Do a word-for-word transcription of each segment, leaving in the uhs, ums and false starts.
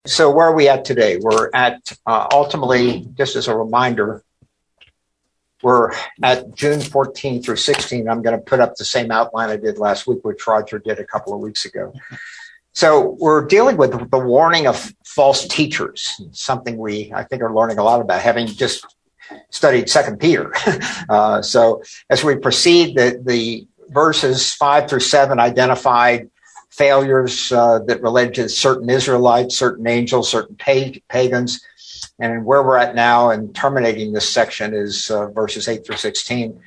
So where are we at today? We're at, uh, ultimately, just as a reminder, we're at June fourteenth through sixteenth. I'm going to put up the same outline I did last week, which Roger did a couple of weeks ago. So we're dealing with the warning of false teachers, something we, I think, are learning a lot about, having just studied Second Peter. uh, so as we proceed, the, the verses five through seven identified failures uh, that related to certain Israelites, certain angels, certain pag- pagans. And where we're at now and terminating this section is uh, verses eight through sixteen.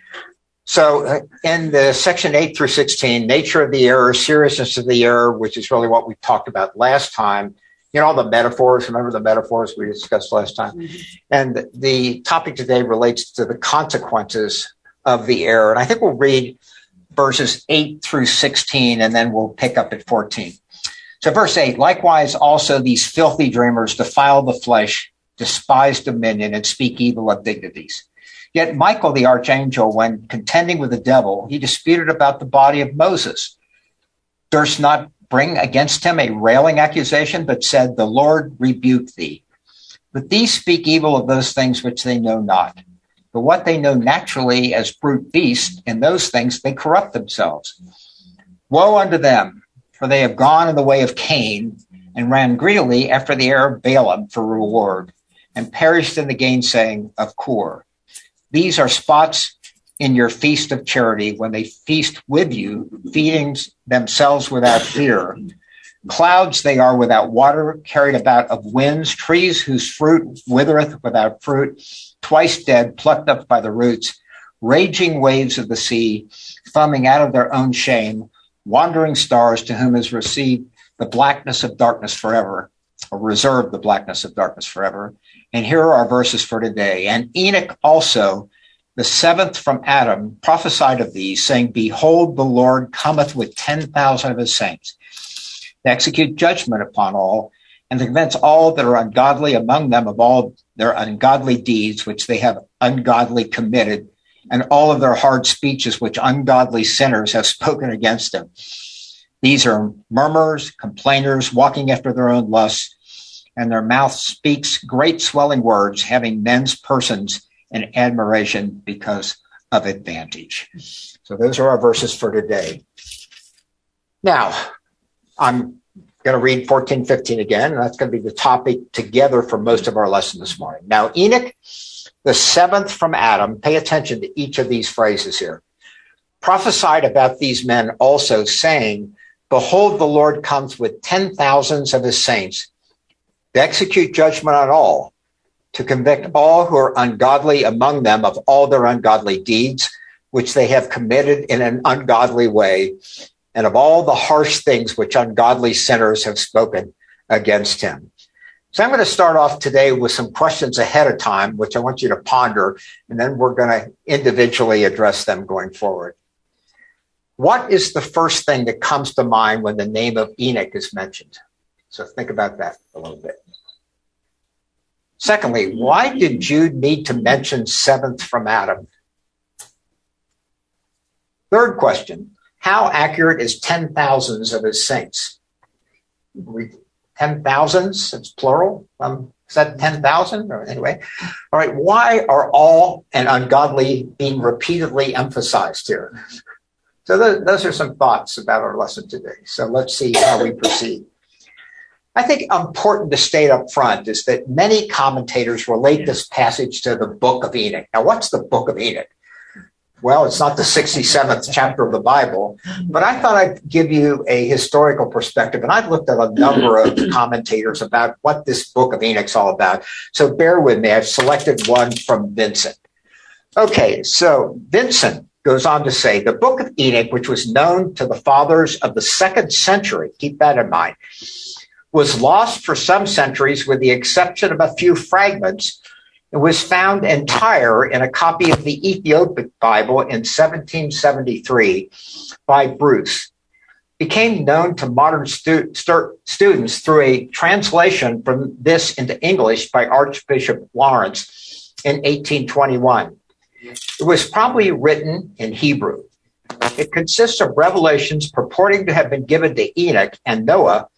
So uh, in the section eight through sixteen, nature of the error, seriousness of the error, which is really what we talked about last time. You know, all the metaphors, remember the metaphors we discussed last time? Mm-hmm. And the topic today relates to the consequences of the error. And I think we'll read verses eight through sixteen, and then we'll pick up at fourteen. So verse eight, likewise also these filthy dreamers defile the flesh, despise dominion, and speak evil of dignities. Yet Michael the archangel, when contending with the devil, he disputed about the body of Moses, durst not bring against him a railing accusation, but said, the Lord rebuke thee. But these speak evil of those things which they know not. But what they know naturally as brute beasts, in those things they corrupt themselves. Woe unto them, for they have gone in the way of Cain, and ran greedily after the heir of Balaam for reward, and perished in the gainsaying of Kor. These are spots in your feast of charity, when they feast with you, feeding themselves without fear. Clouds they are without water, carried about of winds, trees whose fruit withereth without fruit, twice dead, plucked up by the roots, raging waves of the sea, foaming out of their own shame, wandering stars to whom is received the blackness of darkness forever, or reserved the blackness of darkness forever. And here are our verses for today. And Enoch also, the seventh from Adam, prophesied of these, saying, behold, the Lord cometh with ten thousand of his saints, to execute judgment upon all, and to convince all that are ungodly among them of all their ungodly deeds which they have ungodly committed, and all of their hard speeches which ungodly sinners have spoken against him. These are murmurers, complainers, walking after their own lusts, and their mouth speaks great swelling words, having men's persons in admiration because of advantage. So those are our verses for today. Now, I'm going to read fourteen, fifteen again, and that's going to be the topic together for most of our lesson this morning. Now, Enoch, the seventh from Adam, pay attention to each of these phrases here, prophesied about these men also, saying, behold, the Lord comes with ten thousands of his saints, to execute judgment on all, to convict all who are ungodly among them of all their ungodly deeds, which they have committed in an ungodly way, and of all the harsh things which ungodly sinners have spoken against him. So I'm going to start off today with some questions ahead of time, which I want you to ponder, and then we're going to individually address them going forward. What is the first thing that comes to mind when the name of Enoch is mentioned? So think about that a little bit. Secondly, why did Jude need to mention seventh from Adam? Third question, how accurate is ten thousands of his saints? Ten thousands, it's plural. Um, is that ten thousand? Or anyway, all right. Why are all and ungodly being repeatedly emphasized here? So th- those are some thoughts about our lesson today. So let's see how we proceed. I think important to state up front is that many commentators relate this passage to the book of Enoch. Now, what's the book of Enoch? Well, it's not the sixty-seventh chapter of the Bible, but I thought I'd give you a historical perspective. And I've looked at a number of commentators about what this book of Enoch's all about. So bear with me. I've selected one from Vincent. Okay, so Vincent goes on to say, the book of Enoch, which was known to the fathers of the second century, keep that in mind, was lost for some centuries with the exception of a few fragments. It was found entire in a copy of the Ethiopic Bible in seventeen seventy-three by Bruce. Became known to modern stu- stu- students through a translation from this into English by Archbishop Lawrence in eighteen twenty-one. It was probably written in Hebrew. It consists of revelations purporting to have been given to Enoch and Noah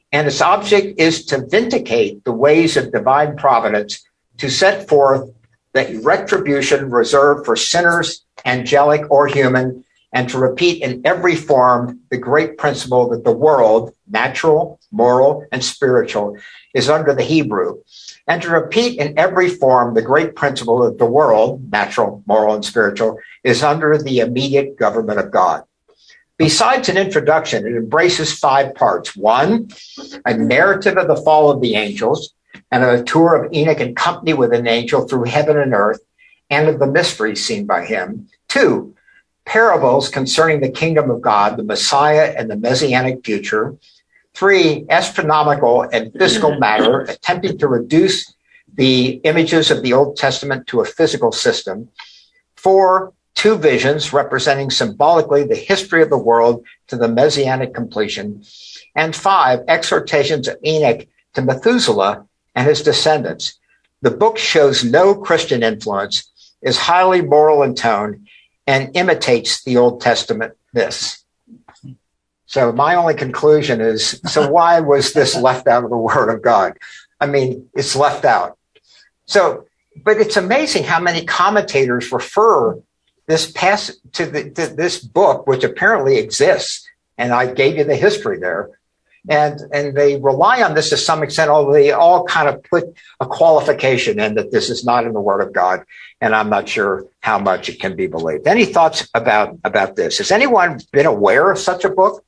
and its object is to vindicate the ways of divine providence, to set forth the retribution reserved for sinners, angelic or human, and to repeat in every form the great principle that the world, natural, moral, and spiritual, is under the Hebrew, and to repeat in every form the great principle that the world, natural, moral, and spiritual, is under the immediate government of God. Besides an introduction, it embraces five parts. One, a narrative of the fall of the angels, and a tour of Enoch in company with an angel through heaven and earth, and of the mysteries seen by him. Two, parables concerning the kingdom of God, the Messiah, and the messianic future. Three, astronomical and physical matter, attempting to reduce the images of the Old Testament to a physical system. Four, two visions representing symbolically the history of the world to the messianic completion. And five, exhortations of Enoch to Methuselah and his descendants. The book shows no Christian influence, is highly moral in tone, and imitates the Old Testament myths. So my only conclusion is, so why was this left out of the Word of God? I mean, it's left out. So, but it's amazing how many commentators refer this pass to, the, to this book, which apparently exists, and I gave you the history there. And and they rely on this to some extent, although they all kind of put a qualification in that this is not in the Word of God, and I'm not sure how much it can be believed. Any thoughts about, about this? Has anyone been aware of such a book?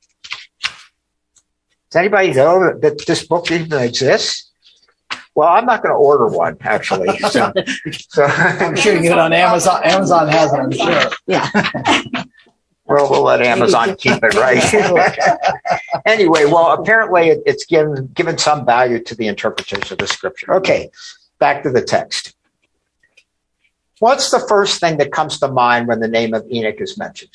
Does anybody know that this book even exists? Well, I'm not going to order one, actually. So, so I'm sure you can get it on Amazon. Amazon has it, I'm sure. Yeah. Well, we'll let Amazon keep it, right? Anyway, well, apparently it, it's given given some value to the interpretation of the scripture. Okay, back to the text. What's the first thing that comes to mind when the name of Enoch is mentioned?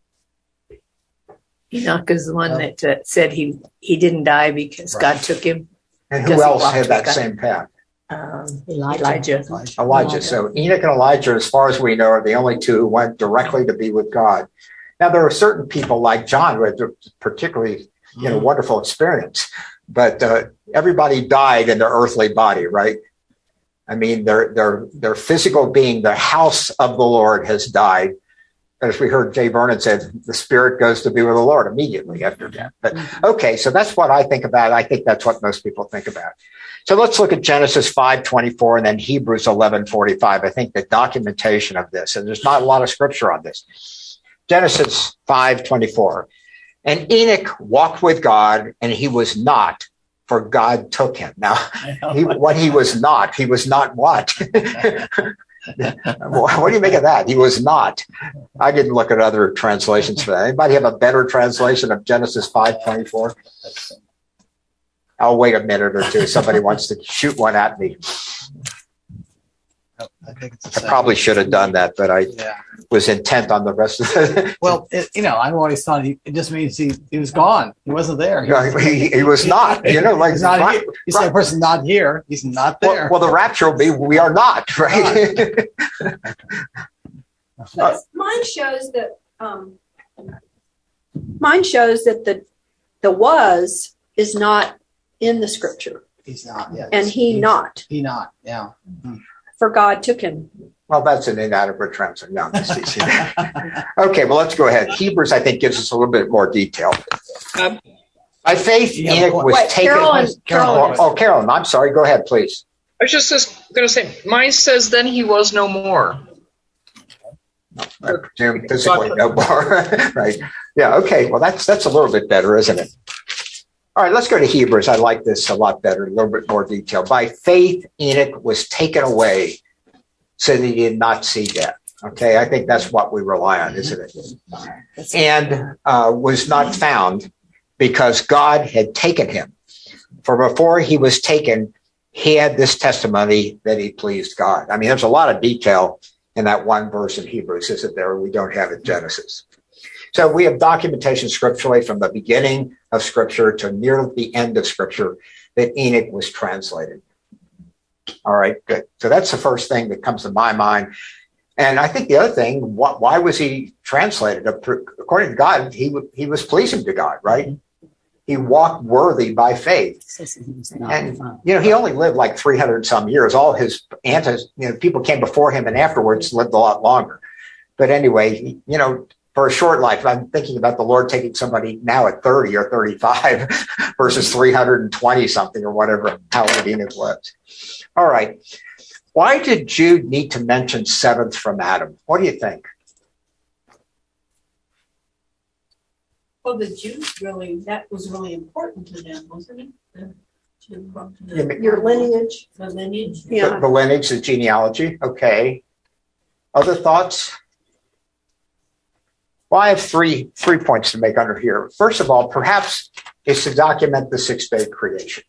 Enoch is the one that uh, said he, he didn't die because Right. God took him. And who Because he else walked had with that God. same path? Um, Elijah. Elijah. Elijah. So Enoch and Elijah, as far as we know, are the only two who went directly to be with God. Now, there are certain people like John who had a particularly, you know, wonderful experience, but uh, everybody died in their earthly body, right? I mean, their their their physical being, the house of the Lord has died. As we heard Jay Vernon said, the spirit goes to be with the Lord immediately after death. But okay, so that's what I think about. I think that's what most people think about. So let's look at Genesis five twenty-four and then Hebrews eleven forty-five. I think the documentation of this, and there's not a lot of scripture on this. Genesis five twenty-four. And Enoch walked with God, and he was not, for God took him. Now, he, what he was not, he was not what? What do you make of that? He was not. I didn't look at other translations for that. Anybody have a better translation of Genesis five twenty-four? I'll wait a minute or two. Somebody wants to shoot one at me. I think it's the I same. probably should have done that, but I Yeah. was intent on the rest of it. Well, it, you know, I've always thought he, it just means he, he was gone. He wasn't there. He, No, he, he was not, you know, like he's not right, here. You say a person not here. He's not well, there. well, the rapture will be, we are not, right? But mine shows that um, mine shows that the the was is not in the scripture, He's not. Yeah. and he He- not. He not. Yeah. For God took him. Well, that's an inadequate translation. No, I'm just teasing. Okay, well, let's go ahead. Hebrews, I think, gives us a little bit more detail. Um, By faith, Yeah, Enoch was Wait, taken. Carolyn, Carolyn. Carolyn. Oh, Carolyn, I'm sorry. Go ahead, please. I was just, just going to say, mine says, then he was no more. I presume physically no more. Right. Yeah, okay. Well, that's that's a little bit better, isn't it? All right, let's go to Hebrews. I like this a lot better, a little bit more detail. By faith, Enoch was taken away so that he did not see death. Okay, I think that's what we rely on, isn't it? And uh, was not found because God had taken him. For before he was taken, he had this testimony that he pleased God. I mean, there's a lot of detail in that one verse in Hebrews, isn't there? We don't have in Genesis. So we have documentation scripturally from the beginning of Scripture to near the end of Scripture that Enoch was translated. All right, good. So that's the first thing that comes to my mind. And I think the other thing, wh- why was he translated? According to God, he w- he was pleasing to God, right? he walked worthy by faith. And, you know, he only lived like three hundred some years. All his antis, you know, people came before him and afterwards lived a lot longer. But anyway, he, you know, for a short life, I'm thinking about the Lord taking somebody now at thirty or thirty-five versus three hundred twenty something or whatever, how old Enoch was. All right. Why did Jude need to mention seventh from Adam? What do you think? Well, the Jews really, that was really important to them, wasn't it? The, to, the, Your lineage. the lineage. Yeah. The, the lineage, the genealogy. Okay. Other thoughts? Well, I have three three points to make under here. First of all, perhaps it's to document the six-day creation.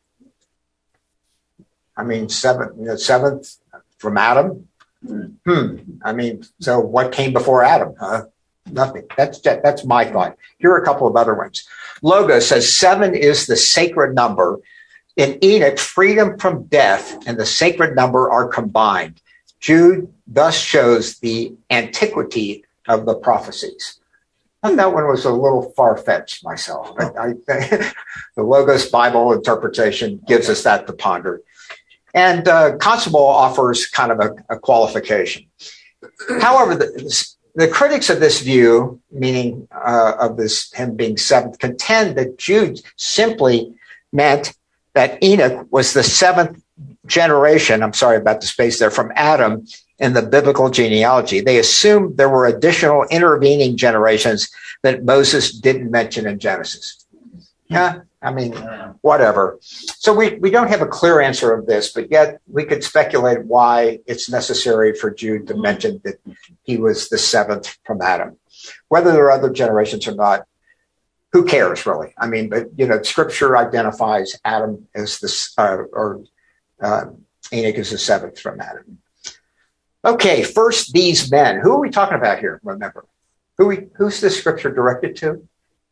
I mean, seventh, you know, seventh from Adam. Hmm. I mean, so what came before Adam? Huh? Nothing. That's that's my thought. Here are a couple of other ones. Logos says seven is the sacred number. In Enoch, freedom from death and the sacred number are combined. Jude thus shows the antiquity of the prophecies. I thought that one was a little far-fetched myself, but I, the Logos Bible interpretation gives us that to ponder. And uh, Constable offers kind of a, a qualification. However, the, the critics of this view, meaning uh, of this him being seventh, contend that Jude simply meant that Enoch was the seventh generation, I'm sorry about the space there, from Adam in the biblical genealogy. They assumed there were additional intervening generations that Moses didn't mention in Genesis. Yeah, I mean, whatever. So we, we don't have a clear answer of this, but yet we could speculate why it's necessary for Jude to mention that he was the seventh from Adam. Whether there are other generations or not, who cares, really? I mean, but, you know, Scripture identifies Adam as the, uh, or uh, Enoch as the seventh from Adam. Okay, first, these men. Who are we talking about here, remember? Who we, who's this Scripture directed to?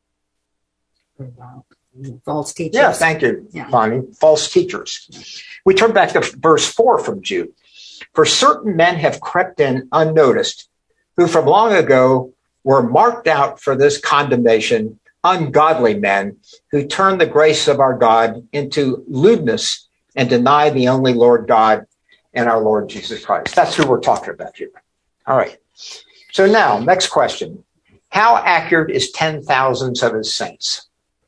False teachers. Yeah, thank you, Yeah. Bonnie. False teachers. We turn back to verse four from Jude. For certain men have crept in unnoticed, who from long ago were marked out for this condemnation, ungodly men who turn the grace of our God into lewdness and deny the only Lord God and our Lord Jesus Christ. That's who we're talking about here. All right. So now, next question. How accurate is ten thousands of his saints?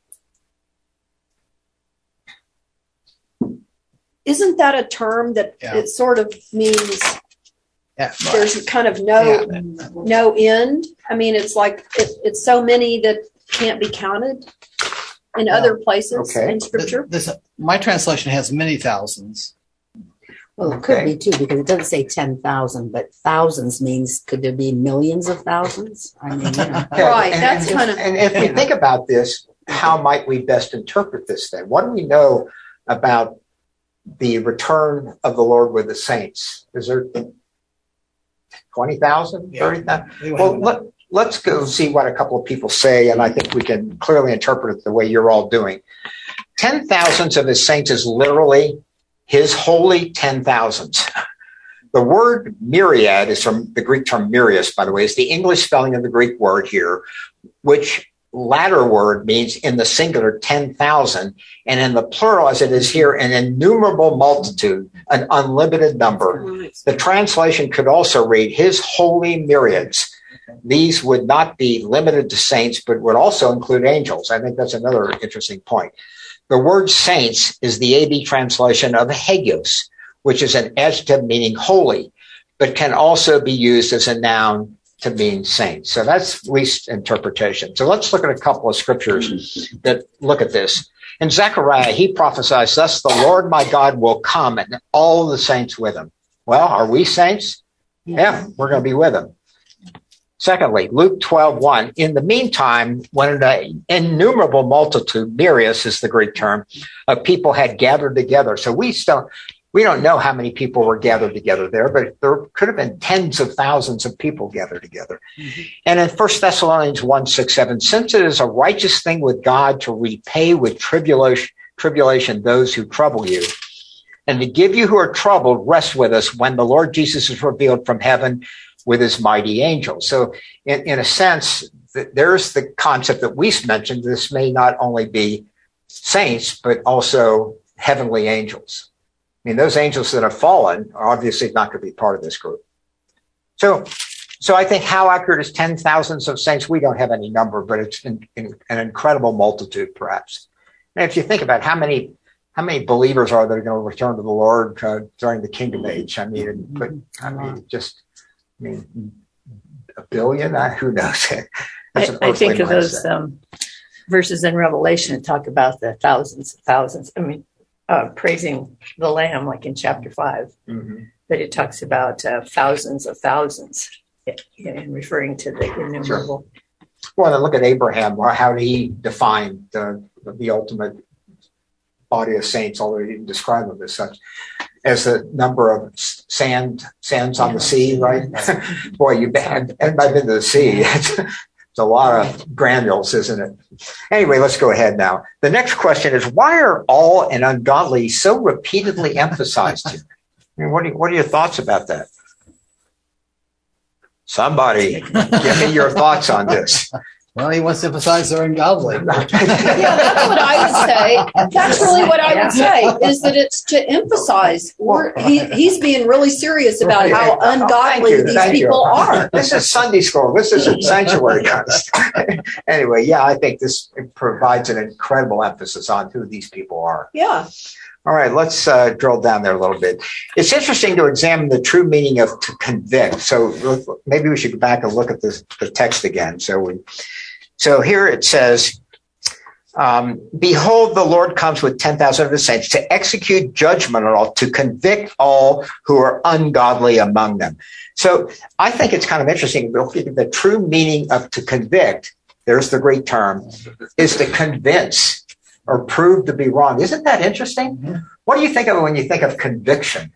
Isn't that a term that Yeah. it sort of means Yeah. there's kind of no Yeah. no end? I mean, it's like it, it's so many that can't be counted in Yeah. other places Okay. in Scripture. This, my translation has many thousands. Well, it could Okay. be too, because it doesn't say ten thousand, but thousands means, could there be millions of thousands? I mean, you know. Yeah, Right, and- that's and- kind of- And if we think about this, how might we best interpret this then? What do we know about the return of the Lord with the saints? Is there twenty thousand, Yeah. thirty thousand? We don't Well, have let, let's go see what a couple of people say, and I think we can clearly interpret it the way you're all doing. Ten thousands of his saints is literally his holy ten thousands. The word myriad is from the Greek term myrias, by the way, is the English spelling of the Greek word here, which latter word means in the singular ten thousand, and in the plural, as it is here, an innumerable multitude, an unlimited number. The translation could also read his holy myriads. These would not be limited to saints, but would also include angels. I think that's another interesting point. The word saints is the A B translation of hagios, which is an adjective meaning holy, but can also be used as a noun to mean saints. So that's at least interpretation. So let's look at a couple of scriptures that look at this. In Zechariah, he prophesies, thus the Lord my God will come and all the saints with him. Well, are we saints? Yeah, we're going to be with him. Secondly, Luke twelve one. In the meantime, when an innumerable multitude, myrias is the Greek term, of people had gathered together. So we still, we don't know how many people were gathered together there, but there could have been tens of thousands of people gathered together. Mm-hmm. And in First Thessalonians one, six, seven, since it is a righteous thing with God to repay with tribulation, tribulation those who trouble you, and to give you who are troubled rest with us when the Lord Jesus is revealed from heaven with his mighty angels. So in, in a sense, th- there's the concept that we mentioned. This may not only be saints, but also heavenly angels. I mean, those angels that have fallen are obviously not going to be part of this group. So, so I think how accurate is ten thousands of saints? We don't have any number, but it's in, in, an incredible multitude, perhaps. And if you think about how many how many believers are there going to return to the Lord uh, during the kingdom age? I mean, but I mean, just I mean, a billion? Uh, who knows? I, I think of those um, verses in Revelation that talk about the thousands of thousands. I mean, uh, praising the Lamb, like in chapter five, mm-hmm. but it talks about uh, thousands of thousands, and referring to the innumerable. Sure. Well, then look at Abraham. How did he define the the ultimate body of saints? Although he didn't describe them as such, as the number of sand sands on the sea, right? Boy, you've been, I've been to the sea. It's a lot of granules, isn't it? Anyway, let's go ahead now. The next question is, why are all and ungodly so repeatedly emphasized here? I mean, what are, what are your thoughts about that? Somebody, give me your thoughts on this. Well, he wants to emphasize they're ungodly. Yeah, that's what I would say. That's really what I would say, is that it's to emphasize. We're, he, he's being really serious about how ungodly oh, these people you. are. This is Sunday school. This isn't sanctuary kind of stuff. Anyway, yeah, I think this provides an incredible emphasis on who these people are. Yeah. All right, let's uh, drill down there a little bit. It's interesting to examine the true meaning of to convict. So maybe we should go back and look at this, the text again. So we, so here it says, um, "Behold, the Lord comes with ten thousand of his saints to execute judgment on all, to convict all who are ungodly among them." So I think it's kind of interesting. The true meaning of to convict, there's the Greek term, is to convince or proved to be wrong. Isn't that interesting? Mm-hmm. What do you think of when you think of conviction?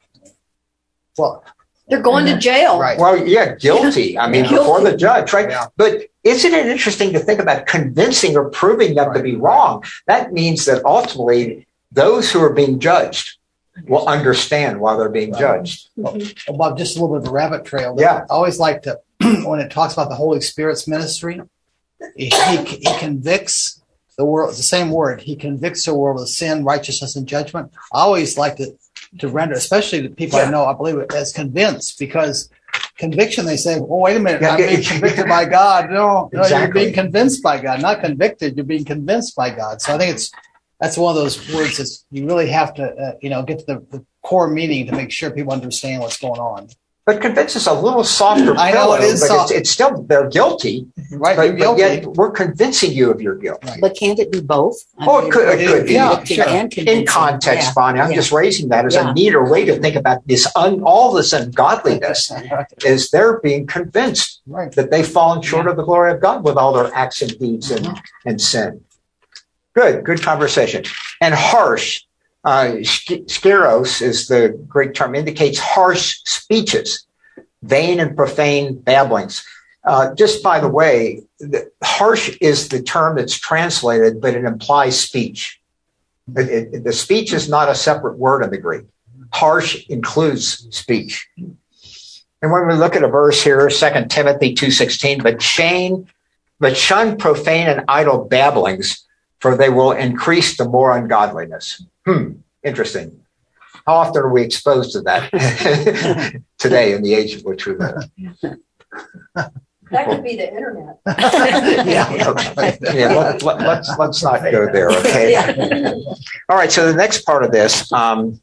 Well, they're going to jail. Right. Well, yeah, guilty. I mean, guilty. Before the judge, right? Yeah. But isn't it interesting to think about convincing or proving them right. to be wrong? That means that ultimately those who are being judged will understand why they're being right. judged. Mm-hmm. Well, Bob, just a little bit of a rabbit trail. Yeah. I always like to, when it talks about the Holy Spirit's ministry, he, he, he convicts the world, the same word, he convicts the world of sin, righteousness, and judgment. I always like to, to render, especially the people yeah. I know, I believe it as convinced, because conviction, they say, well, wait a minute, yeah, I'm being convicted by God. No, no exactly. You're being convinced by God, not convicted. You're being convinced by God. So I think it's, that's one of those words that you really have to, uh, you know, get to the, the core meaning to make sure people understand what's going on. But convince is a little softer. I know it is but soft. It's, it's still, they're guilty. Right, but, you're guilty. But yet we're convincing you of your guilt. Right. But can't it be both? I oh, mean, it could, it could be. Yeah, sure. And in context, yeah. Bonnie, I'm yeah. just raising that as yeah. a neater way to think about this, un, all this ungodliness, is they're being convinced right. that they've fallen short yeah. of the glory of God with all their acts and deeds and, uh-huh. and sin. Good, good conversation. And harsh, uh, skeros is the Greek term, indicates harsh speeches, vain and profane babblings. Uh, just by the way, the, harsh is the term that's translated, but it implies speech. It, it, the speech is not a separate word in the Greek. Harsh includes speech. And when we look at a verse here, Second Timothy two sixteen, but shame, but shun profane and idle babblings, for they will increase the more ungodliness. Hmm, interesting. How often are we exposed to that today in the age in which we live? That could be the internet. yeah, okay. yeah let, let, let's let's not go there, okay? Yeah. All right. So the next part of this, um,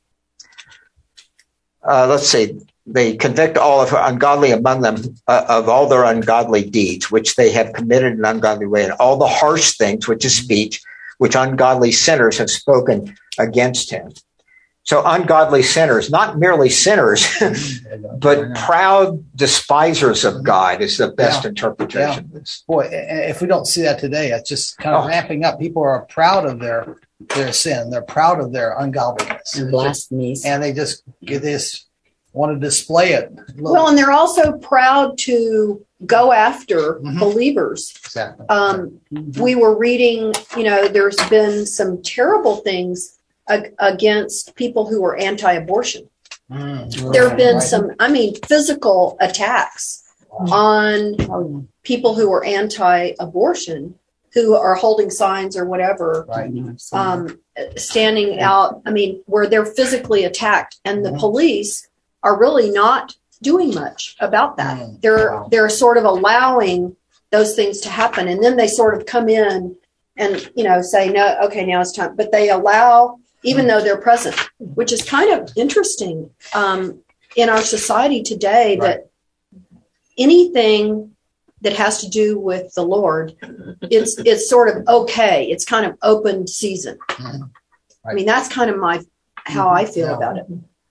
uh, let's see. They convict all of ungodly among them uh, of all their ungodly deeds, which they have committed in an ungodly way, and all the harsh things, which is speech, which ungodly sinners have spoken against him. So ungodly sinners, not merely sinners, but proud despisers of God is the best yeah. interpretation yeah. of this. Boy, if we don't see that today, it's just kind of oh. ramping up. People are proud of their their sin. They're proud of their ungodliness. And blasphemies. And they just get this, want to display it. Well, and they're also proud to go after mm-hmm. believers. Exactly. Um, mm-hmm. We were reading, you know, there's been some terrible things against people who are anti-abortion. Mm, there have been right. some, I mean, physical attacks wow. on people who are anti-abortion who are holding signs or whatever, Right. um, standing out. I mean, where they're physically attacked, and the Mhm. police are really not doing much about that. Mm. They're Wow. they're sort of allowing those things to happen, and then they sort of come in and, you know, say, no, okay, now it's time. But they allow, even though they're present, which is kind of interesting um, in our society today, Right. that anything that has to do with the Lord, it's it's sort of okay. It's kind of open season. Mhm. I mean, that's kind of my how I feel Yeah. about it.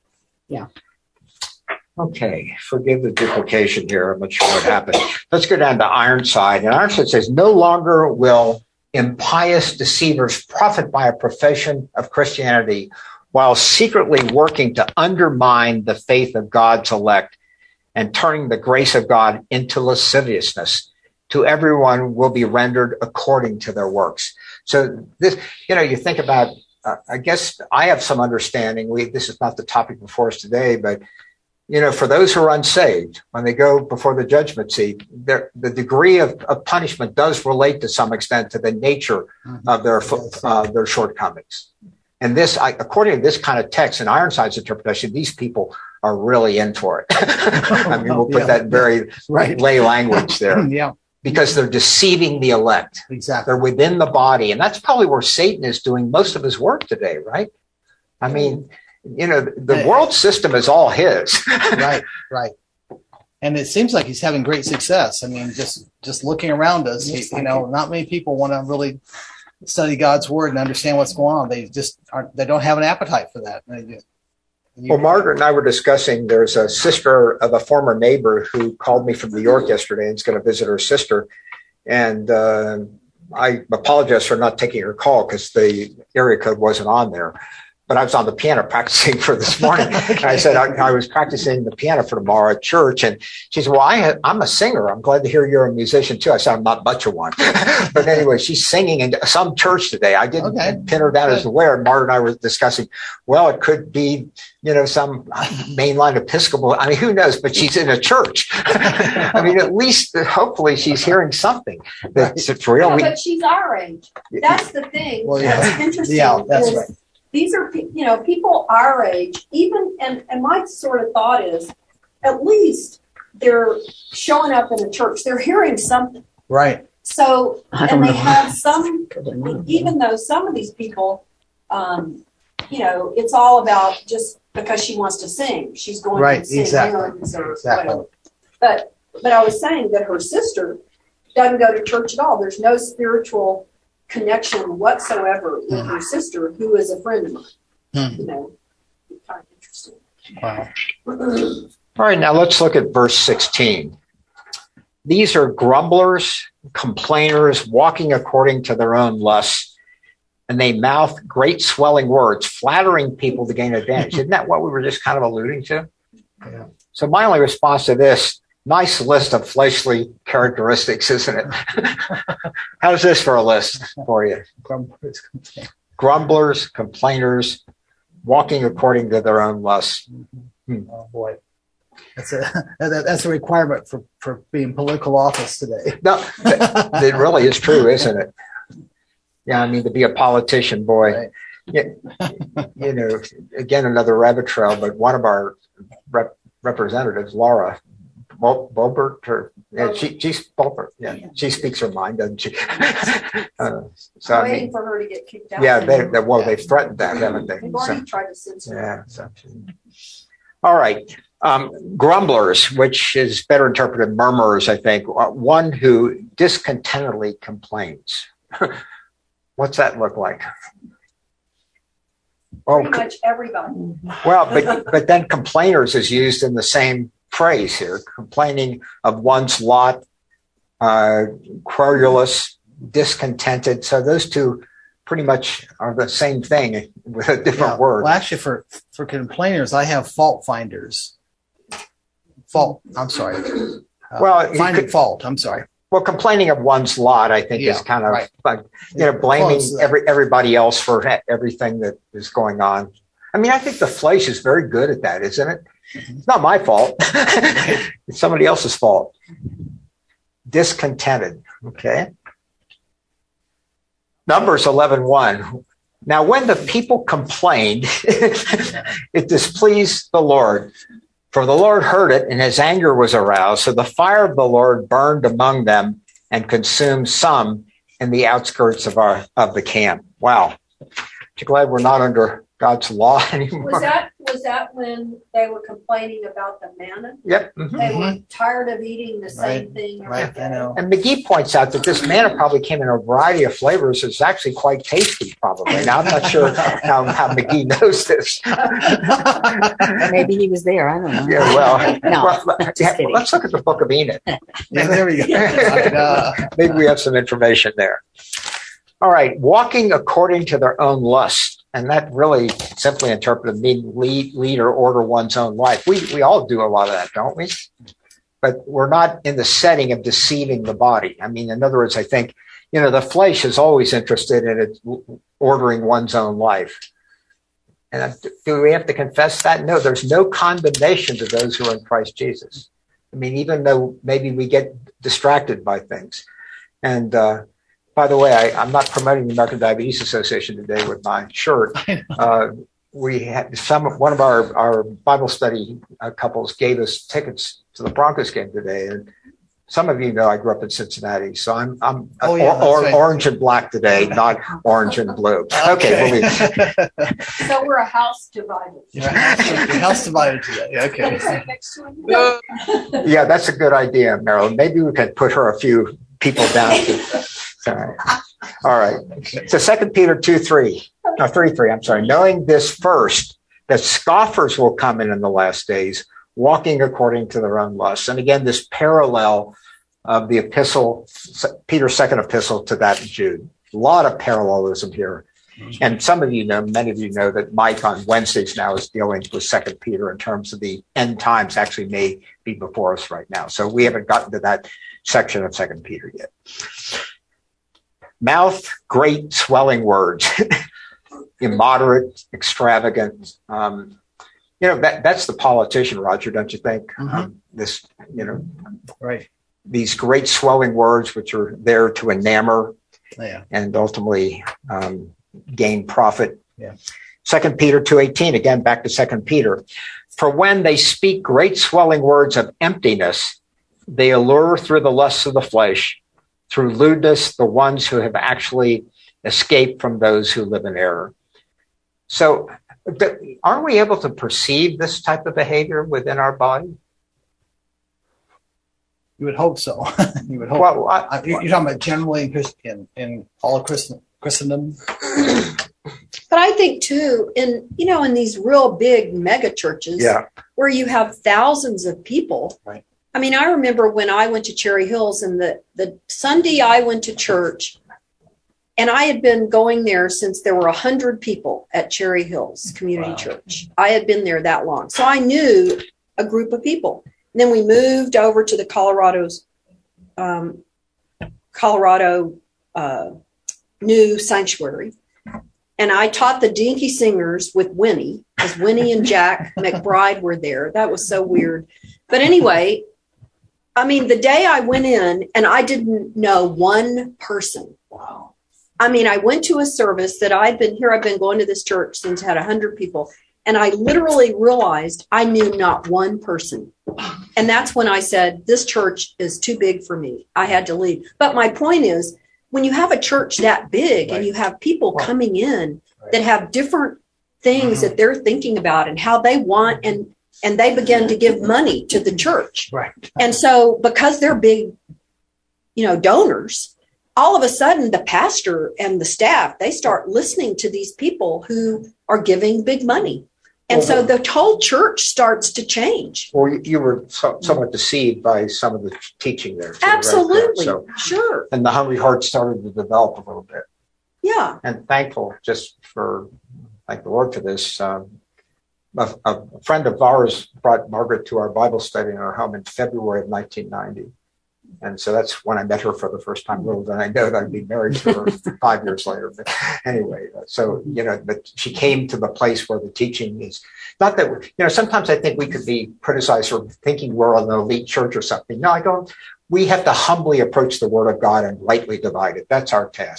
Okay, forgive the duplication here. I'm not sure what happened. Let's go down to Ironside. And Ironside says, no longer will impious deceivers profit by a profession of Christianity while secretly working to undermine the faith of God's elect and turning the grace of God into lasciviousness. To everyone will be rendered according to their works. So this, you know, you think about, uh, I guess I have some understanding. We, this is not the topic before us today, but you know, for those who are unsaved, when they go before the judgment seat, the degree of, of punishment does relate to some extent to the nature Mm-hmm. of their uh, their shortcomings. And this, I, according to this kind of text in Ironside's interpretation, these people are really in for it. I mean, we'll put Yeah. that in very Right. lay language there, Yeah, because they're deceiving the elect. exactly. They're within the body, and that's probably where Satan is doing most of his work today, right? I mean, you know, the Hey. world system is all his. Right, right. And it seems like he's having great success. I mean, just just looking around us, he, you know, not many people want to really study God's word and understand what's going on. They just aren't. They don't have an appetite for that. They just, you, Well, Margaret and I were discussing, there's a sister of a former neighbor who called me from New York yesterday and is going to visit her sister. And uh, I apologize for not taking her call because the area code wasn't on there. But I was on the piano practicing for this morning. Okay. And I said, I, I was practicing the piano for tomorrow at church. And she said, well, I have, I'm a singer. I'm glad to hear you're a musician too. I said, I'm not much of one. But anyway, she's singing in some church today. I didn't Okay. pin her down as to where. And Martin and I were discussing, well, it could be, you know, some mainline Episcopal. I mean, who knows? But she's in a church. I mean, at least hopefully she's hearing something that's it's real. No, We, but she's our age. That's the thing. Well, yeah. That's interesting. Yeah, that's is right. These are, pe- you know, people our age, even, and, and my sort of thought is, at least they're showing up in a church. They're hearing something. right. So, I and don't they know. have some, even though some of these people, um, you know, it's all about just because she wants to sing. She's going Right, to sing exactly. hymns or Exactly. whatever. But, but I was saying that her sister doesn't go to church at all. There's no spiritual connection whatsoever with her sister, who is a friend of mine. Hmm. You know, kind of interesting. Wow. all right, now let's look at verse sixteen. These are grumblers, complainers, walking according to their own lusts, and they mouth great swelling words, flattering people to gain advantage. Isn't that what we were just kind of alluding to? Yeah. So my only response to this, nice list of fleshly characteristics, isn't it? How's this for a list for you? Grumblers, complain. Grumblers, complainers, walking according to their own lusts. Oh boy, that's a that, that's a requirement for for being political office today. No, it it really is true, isn't it? Yeah, I mean, to be a politician, boy, Right. yeah, you know, again, another rabbit trail, but one of our rep- representatives, Laura Bol- Bolbert, or yeah, she, she's Bolbert, yeah, she speaks her mind, doesn't she? uh, so, I'm I waiting mean, for her to get kicked out. yeah, they, they, well, they've threatened that, haven't they? They've So- already tried to censor her. Yeah. So, all right. Um, grumblers, which is better interpreted murmurers, I think. Uh, one who discontentedly complains. What's that look like? Oh, Pretty much everybody. well, but but then complainers is used in the same phrase here, complaining of one's lot, uh, querulous, discontented. So those two pretty much are the same thing with a different Yeah. word. Well, actually, for for complainers, I have fault finders. Fault. I'm sorry. Uh, Well, you finding could- fault. I'm sorry. Well, complaining of one's lot, I think, Yeah, is kind of right. like, you know, blaming Close to that. every everybody else for ha- everything that is going on. I mean, I think the flesh is very good at that, isn't it? It's not my fault. It's somebody else's fault. Discontented. Okay. Numbers eleven one. Now, when the people complained, it displeased the Lord. For the Lord heard it, and his anger was aroused. So the fire of the Lord burned among them and consumed some in the outskirts of our of the camp. Wow. You glad we're not under God's law anymore? Was that was that when they were complaining about the manna? Yep. Mm-hmm. They were tired of eating the same Right. thing. Right, I know. And McGee points out that this manna probably came in a variety of flavors. It's actually quite tasty, probably. Now, I'm not sure how, how McGee knows this. Maybe he was there. I don't know. Yeah, well, No, well, just yeah, kidding. let's look at the Book of Enoch. Yeah, there we go. Uh, Maybe we have some information there. All right, walking according to their own lust. And that really simply interpreted mean lead, lead or order one's own life. We we all do a lot of that, don't we? But we're not in the setting of deceiving the body. I mean, in other words, I think, you know, the flesh is always interested in it, ordering one's own life. And do we have to confess that? No, there's no condemnation to those who are in Christ Jesus. I mean, even though maybe we get distracted by things. And, uh, by the way, I, I'm not promoting the American Diabetes Association today with my shirt. Uh, we had some one of our, our Bible study uh, couples gave us tickets to the Broncos game today, and some of you know I grew up in Cincinnati, so I'm I'm Oh, yeah, or, or, right. orange and black today, not orange and blue. Okay, well, we, So we're a house divided. Your house divided today. Okay. Sit next to him. yeah, that's a good idea, Marilyn. Maybe we could put her a few people down. To, all right. All right. So Second Peter two three, no three three. I'm sorry. Knowing this first, that scoffers will come in in the last days, walking according to their own lusts. And again, this parallel of the epistle, Peter's second epistle to that in Jude. A lot of parallelism here. And some of you know, many of you know that Mike on Wednesdays now is dealing with Second Peter in terms of the end times actually may be before us right now. So we haven't gotten to that section of Second Peter yet. Mouth, great swelling words, immoderate, extravagant. Um, you know, that that's the politician, Roger, don't you think? Mm-hmm. Um, this, you know, Right. these great swelling words, which are there to enamor Yeah. and ultimately um, gain profit. Yeah. Second Peter two eighteen, again, back to Second Peter. For when they speak great swelling words of emptiness, they allure through the lusts of the flesh, through lewdness, the ones who have actually escaped from those who live in error. So aren't we able to perceive this type of behavior within our body? You would hope so. You would hope. Well, I, Uh, you- You're talking about generally in, Christ- in, in all of Christen- Christendom? But I think too, in you know, in these real big mega churches, yeah. where you have thousands of people. Right. I mean, I remember when I went to Cherry Hills, and the the Sunday I went to church, and I had been going there since there were a hundred people at Cherry Hills Community Wow. Church. I had been there that long, so I knew a group of people. And then we moved over to the Colorado's, um, Colorado uh, new sanctuary. And I taught the Dinky Singers with Winnie, because Winnie and Jack McBride were there. That was so weird. But anyway, I mean, the day I went in and I didn't know one person. Wow. I mean, I went to a service that I'd been here. I've been going to this church since I had one hundred people. And I literally realized I knew not one person. And that's when I said, this church is too big for me. I had to leave. But my point is, when you have a church that big Right. and you have people Right. coming in Right. that have different things Mhm. that they're thinking about and how they want, and and they begin to give money to the church. Right. And so because they're big, you know, donors, all of a sudden the pastor and the staff, they start listening to these people who are giving big money. And so the whole church starts to change. Or you, you were so, somewhat deceived by some of the teaching there. too, right? Absolutely. So, Sure. and the hungry heart started to develop a little bit. Yeah. And thankful just for, thank the Lord for this. Um, a, a friend of ours brought Margaret to our Bible study in our home in February of nineteen ninety. And so that's when I met her for the first time. Little did I know that I'd be married to her five years later. But anyway, so, you know, but she came to the place where the teaching is not that, you know, sometimes I think we could be criticized for thinking we're an elite church or something. No, I don't. We have to humbly approach the word of God and lightly divide it. That's our task.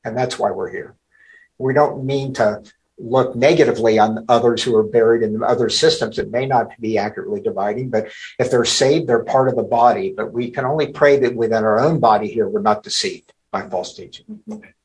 And that's why we're here. We don't mean to look negatively on others who are buried in other systems that may not be accurately dividing, but if they're saved, they're part of the body. But we can only pray that within our own body here, we're not deceived by false teaching.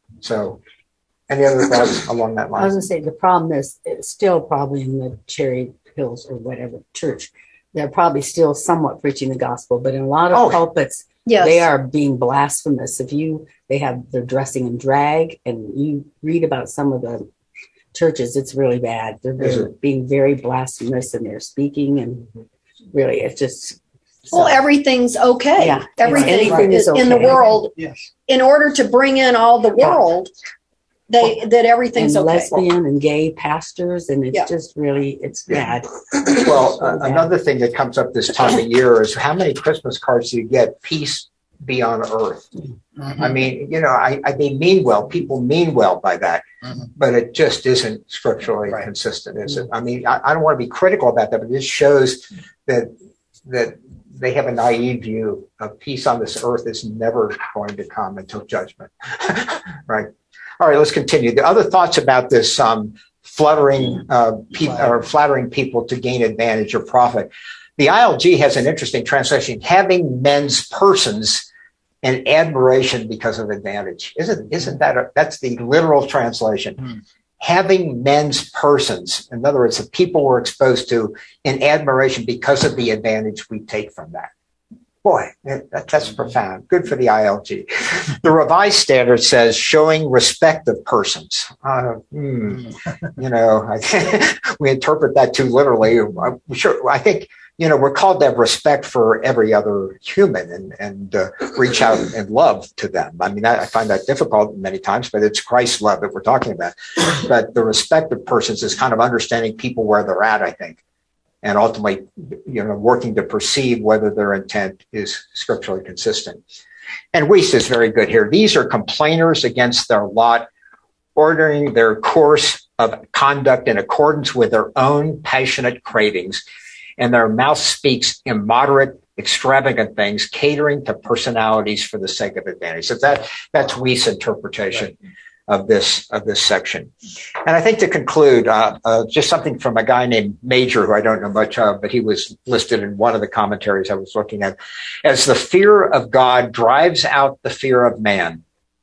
So any other thoughts along that line? I was going to say, the problem is it's still probably in the Cherry Hills or whatever church. They're probably still somewhat preaching the gospel, but in a lot of Oh, pulpits, Yes. they are being blasphemous. If you, they have, they're dressing in drag, and you read about some of the churches, it's really bad. They're Is very, being very blasphemous, and they're speaking, and really, it's just. Well, so- everything's okay. Yeah, Everything anything is is in the okay. world, Yes. in order to bring in all the world, they that everything's and okay. lesbian and gay pastors, and it's Yeah. just really, it's bad. Well, So uh, bad. another thing that comes up this time of year is how many Christmas cards do you get? Peace be on earth. Mhm. I mean, you know, I, I they mean well. People mean well by that, Mhm. but it just isn't scripturally Right. consistent, is it? I mean, I, I don't want to be critical about that, but this shows that that they have a naive view of peace on this earth is never going to come until judgment. Right. All right, let's continue. The other thoughts about this um, fluttering uh, pe- or flattering people to gain advantage or profit. The I L G has an interesting translation: having men's persons and admiration because of advantage. Isn't isn't that a, that's the literal translation? Hmm. Having men's persons, in other words, the people we're exposed to, in admiration because of the advantage we take from that. Boy, that, that's profound. Good for the I L G. The Revised Standard says showing respect of persons. Uh, hmm, you know, I, we interpret that too literally. I'm sure, I think, you know, we're called to have respect for every other human and, and uh, reach out and love to them. I mean, I, I find that difficult many times, but it's Christ's love that we're talking about. But the respect of persons is kind of understanding people where they're at, I think, and ultimately, you know, working to perceive whether their intent is scripturally consistent. And Weiss is very good here. These are complainers against their lot, ordering their course of conduct in accordance with their own passionate cravings, and their mouth speaks immoderate, extravagant things, catering to personalities for the sake of advantage. So that that's Weiss' interpretation of this of this section. And I think to conclude, uh, uh, just something from a guy named Major, who I don't know much of, but he was listed in one of the commentaries I was looking at, as the fear of God drives out the fear of man.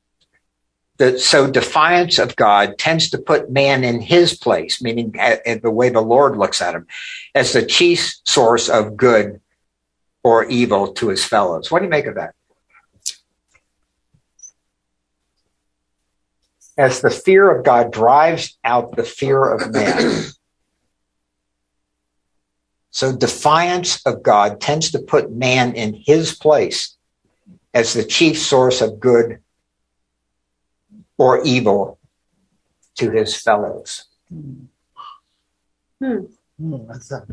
The, so defiance of God tends to put man in his place, meaning at, at the way the Lord looks at him, as the chief source of good or evil to his fellows. What do you make of that? As the fear of God drives out the fear of man. So defiance of God tends to put man in his place as the chief source of good or evil to his fellows. Hmm. Hmm, that's a,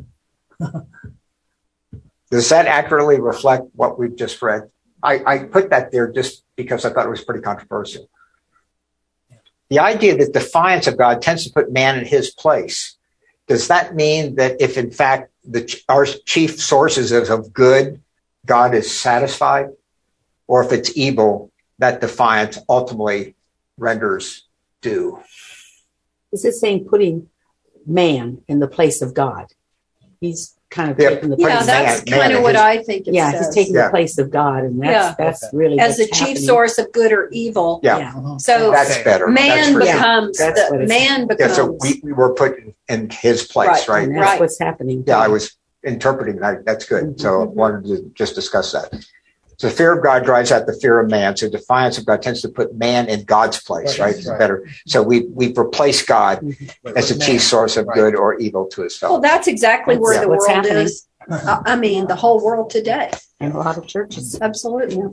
Does that accurately reflect what we've just read? I, I put that there just because I thought it was pretty controversial. The idea that defiance of God tends to put man in his place. Does that mean that if in fact the our chief sources of, of good, God is satisfied? Or if it's evil, that defiance ultimately renders due? Is it saying putting man in the place of God? He's kind of Yeah, taking the putting Yeah, place. that's man- man kind of in what his- I think it Yeah, says. he's taking Yeah. the place of God, and that's Yeah. that's really As the what's chief happening. source of good or evil. Yeah, Yeah, Mhm. So that's Okay. better. man That's for sure. becomes That's the, what it's- man Yeah, becomes so we, we were put in his place, Right. right? and that's Right. what's happening. Yeah, I was interpreting that. That's good. So I Mhm. wanted to just discuss that. So fear of God drives out the fear of man. So defiance of God tends to put man in God's place, Right, right? It's right. better. So we, we've replaced God But as the with chief man, source of right. good or evil to his well, fellows. that's exactly That's where the what's world happening. is. Uh, I mean, the whole world today. in a lot of churches. Absolutely.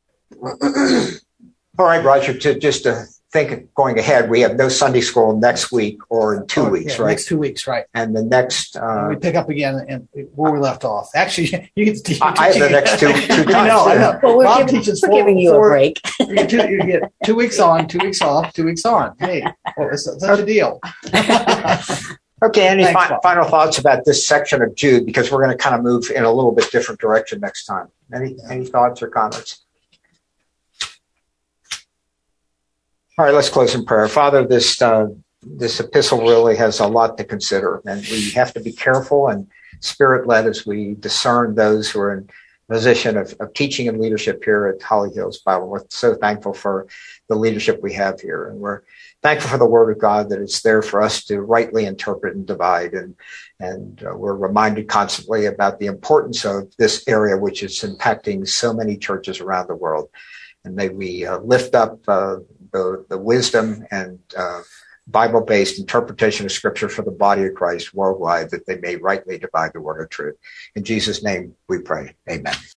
All right, Roger, to just to think going ahead, we have no Sunday school next week or in two Oh, weeks, yeah, right? Next two weeks, right. And the next, And we uh, pick up again and where we left off. Actually, you get to teach. I- I have the next two- two I know, I know. Well, we're, Bob giving, teaches we're four- giving you four- a break. You get, two, you get two weeks on, two weeks off, two weeks on. Hey, well, it's such a deal. okay, any Thanks, fi- Bob. final thoughts about this section of Jude? Because we're going to kind of move in a little bit different direction next time. Any, any thoughts or comments? All right, let's close in prayer. Father, this uh, this epistle really has a lot to consider, and we have to be careful and spirit-led as we discern those who are in position of, of teaching and leadership here at Holly Hills Bible. We're so thankful for the leadership we have here, and we're thankful for the Word of God, that it's there for us to rightly interpret and divide. And and uh, we're reminded constantly about the importance of this area, which is impacting so many churches around the world. And may we uh, lift up uh, the, the wisdom and uh, Bible-based interpretation of Scripture for the body of Christ worldwide, that they may rightly divide the word of truth. In Jesus' name we pray. Amen.